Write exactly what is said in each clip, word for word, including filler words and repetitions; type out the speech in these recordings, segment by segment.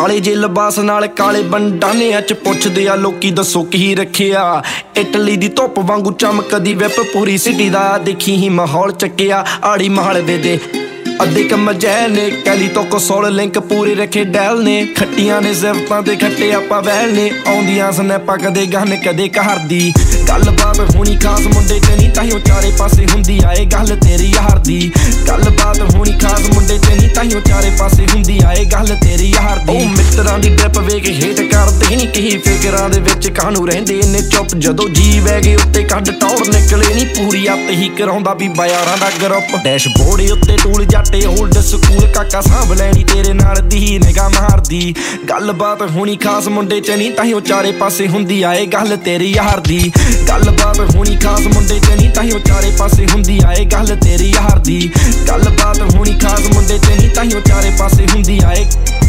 ਕਾਲੇ ਜੇ ਲਿਬਾਸ ਨਾਲ ਕਾਲੇ ਬੰਡਾਨਿਆਂ ਚ ਪੁੱਛਦੇ ਆ ਲੋਕੀ ਦੱਸੋ ਕੀ ਰੱਖਿਆ। ਇਟਲੀ ਦੀ ਧੁੱਪ ਵਾਂਗੂ ਚਮਕਦੀ ਵਿਪ ਪੂਰੀ ਸਿਟੀ ਦਾ ਦੇਖੀ ਹੀ ਮਾਹੌਲ ਚੱਕਿਆ। ਆੜੀ ਮਾਲਵੇ ਦੇ ਅੱਧੇ ਕੰਮ ਜੈ ਨੇ ਕੈਲੀ ਤੋਂ ਕੋਸੋਲ ਲਿੰਕ ਪੂਰੇ ਰੱਖੇ ਡੈਲ ਨੇ। ਖੱਟੀਆਂ ਨੇ ਜ਼ਿਫਤਾਂ ਦੇ ਖੱਟੇ ਆਪਾਂ ਵੈਲ ਨੇ ਆਉਂਦੀਆਂ ਸਨੈਪਾਂ ਕਦੇ ਗਨ ਕਦੇ ਘਰ ਦੀ। ਗੱਲਬਾਤ ਹੋਣੀ ਖਾਸ ਮੁੰਡੇ ਚ ਨਹੀਂ ਤਾਈਓ ਚਾਰੇ ਪਾਸੇ ਹੁੰਦੀ ਆਏ ਗੱਲ ਤੇਰੀ ਯਾਰ ਦੀ। ਗੱਲਬਾਤ ਹੋਣੀ ਖਾਸ ਮੁੰਡੇ ਚ ਨਹੀਂ ਤਾਈਓ ਚਾਰੇ ਪਾਸੇ ਹੁੰਦੀ ਆਏ ਗੱਲ ਤੇਰੀ ਯਾਰ ਦੀ। ਉਹ ਮਿੱਤਰਾਂ ਦੀ ਡਿਪ ਵੇਖ ਹੇਟ ਕਰਦੇ ਨਹੀਂ ਕਹੀ ਫਿਕਰਾਂ ਦੇ ਵਿੱਚ ਕਾਹਨੂੰ ਰਹਿੰਦੇ ਨੇ ਚੁੱਪ। ਜਦੋਂ ਜੀ ਵੈਗੇ ਉੱਤੇ ਕੱਢ ਟੌਰ ਨਿਕਲੇ ਨਹੀਂ ਪੂਰੀ ਅੱਤ ਹੀ ਕਰਾਉਂਦਾ ਵੀ ਬਾਜ਼ਾਰਾਂ ਦਾ ਗਰੁੱਪ। ਡੈਸ਼ਬੋਰਡ ਉੱਤੇ ਟੂਲ ਜੱਟੇ ਓਲਡ ਸਕੂਲ ਕਾਕਾ ਸਾਂਭ ਲੈਣੀ ਤੇਰੇ ਨਾਲ ਦੀ ਨਿਗਾਹ ਮਾਰਦੀ। ਗੱਲਬਾਤ ਹੋਣੀ ਖਾਸ ਮੁੰਡੇ ਚ ਨਹੀਂ ਤਾਈਓ ਚਾਰੇ ਪਾਸੇ ਹੁੰਦੀ ਆਏ ਗੱਲ ਤੇਰੀ ਯਾਰ ਦੀ। ਗੱਲਬਾਤ ਹੋਣੀ ਖਾਸ ਮੁੰਡੇ ਚ ਨਹੀਂ ਤਾਈਓ ਚਾਰੇ ਪਾਸੇ ਹੁੰਦੀ ਆਏ ਗੱਲ ਤੇਰੀ ਯਾਰ ਦੀ। ਗੱਲਬਾਤ ਹੋਣੀ ਖਾਸ ਮੁੰਡੇ ਚ ਨਹੀਂ ਤਾਈਓ ਚਾਰੇ ਪਾਸੇ ਹੁੰਦੀ ਆਏ।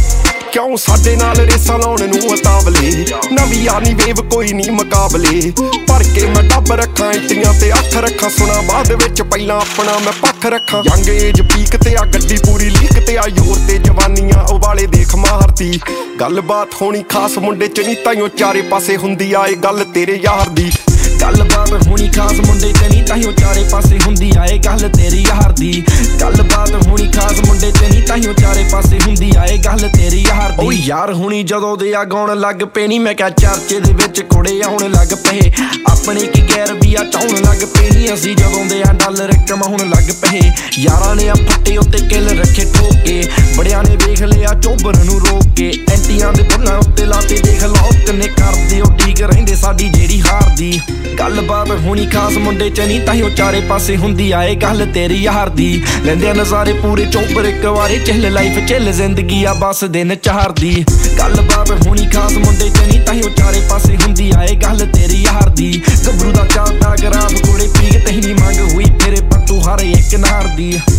ਕਿਉਂ ਸਾਡੇ ਨਾਲ ਰੇਸਾਂ ਲਾਉਣ ਨੂੰ ਉਤਾਵਲੇ ਨਵੀਂ ਯਾਨੀ ਵੇਵ ਕੋਈ ਨਹੀਂ ਮੁਕਾਬਲੇ। ਭਰ ਕੇ ਮੈਂ ਡੱਬ ਰੱਖਾਂ ਇੰਟੀਆਂ ਤੇ ਅੱਖ ਰੱਖਾਂ ਸੁਣਾ ਬਾਅਦ ਵਿੱਚ ਪਹਿਲਾਂ ਆਪਣਾ ਮੈਂ ਪੱਖ ਰੱਖਾਂ। ਯੰਗ ਏਜ ਪੀਕ ਤੇ ਆ ਗੱਡੀ ਪੂਰੀ ਲੀਕ ਤੇ ਆ ਯੋਰ ਤੇ ਜਵਾਨੀਆਂ ਉਵਾਲੇ ਦੇਖ ਮਾਰਦੀ। ਗੱਲਬਾਤ ਹੋਣੀ ਖਾਸ ਮੁੰਡੇ ਚ ਨਹੀਂ ਤਾਈਓ ਚਾਰੇ ਪਾਸੇ ਹੁੰਦੀ ਆਏ ਗੱਲ ਤੇਰੇ ਯਾਰ ਦੀ। ਗੱਲਬਾਤ ਹੋਣੀ ਖਾਸ ਮੁੰਡੇ ਚ ਨਹੀਂ ਤਾਈਓ ਚਾਰੇ ਪਾਸੇ ਹੁੰਦੀ ਆਏ ਗੱਲ ਤੇਰੀ ਯਾਰ ਦੀ। ਗੱਲਬਾਤ ਹੋਣੀ ਖਾਸ ਮੁੰਡੇ ਚ ਨਹੀਂ ਤਾਈਓ ਚਾਰੇ ਪਾਸੇ ਹੁੰਦੀ ਆਏ ਗੱਲ ਤੇਰੀ ਯਾਰ ਦੀ। ਓ ਯਾਰ ਹੁਣੀ ਜਦੋਂ ਦੇ ਆ ਗਾਉਣ ਲੱਗ ਪਏ ਨੀ ਮੈਂ ਕਿਹਾ ਚਰਚੇ ਦੇ ਵਿੱਚ ਕੁੜੇ ਆਉਣ ਲੱਗ ਪਏ। ਆਪਣੇ ਕੀ ਗੈਰ ਵੀ ਆ ਚਾਉਣ ਲੱਗ ਪਏ ਨੀ ਅਸੀਂ ਜਦੋਂ ਦੇ ਆ ਡਾਲਰ ਕਮਾਉਣ ਲੱਗ ਪਏ। ਯਾਰਾਂ ਨੇ ਆ ਫੱਟੇ ਉੱਤੇ ਕਿੱਲ ਰੱਖੇ ਠੋਕੇ ਬੜਿਆਂ ਨੇ ਵੇਖ ਲਿਆ ਚੋਬਰ ਨੂੰ ਰੋਕ ਕੇ। ਐਂਟੀਆਂ ਦੇ ਬੁੱਲਾਂ ਉੱਤੇ ਲਾਤੇ ਦੇਖ ਲਓ ਕਿੰਨੇ ਕਰਦੇ ਉਹ ਠੀਕ ਰਹਿੰਦੇ ਸਾਡੀ ਜਿਹੜੀ ਹਾਰ ਦੀ। ਗੱਲਬਾਤ ਹੋਣੀ ਖਾਸ ਮੁੰਡੇ ਚ ਨਹੀਂ ਤਾਈਓ ਚਾਰੇ ਪਾਸੇ ਹੁੰਦੀ ਆਏ ਗੱਲ ਤੇਰੀ ਯਾਰ ਦੀ। ਲੈਂਦੇ ਨਜ਼ਾਰੇ ਪੂਰੇ ਚੋਬਰ ਇੱਕ ਵਾਰੀ ਚਿੱਲ ਲਾਈਫ ਚਿੱਲ ਜ਼ਿੰਦਗੀ ਆ ਬਸ ਦਿਨ ਚਾਰ ਦੀ। ਗੱਲਬਾਤ ਹੋਣੀ ਖਾਸ ਮੁੰਡੇ ਚ ਨਹੀਂ ਤਾਈਓ ਚਾਰੇ ਪਾਸੇ ਹੁੰਦੀ ਆਏ ਗੱਲ ਤੇਰੀ ਯਾਰ ਦੀ। ਗੱਭਰੂ ਦਾ ਚਾਹਤਾ ਗਰਾਬ ਕੋਲੇ ਪੀਕ ਤਹੀਂ ਨੀ ਮੰਗ ਹੋਈ ਤੇਰੇ ਪੱਟੂ ਹਰ ਇੱਕ ਨਾਰ ਦੀ।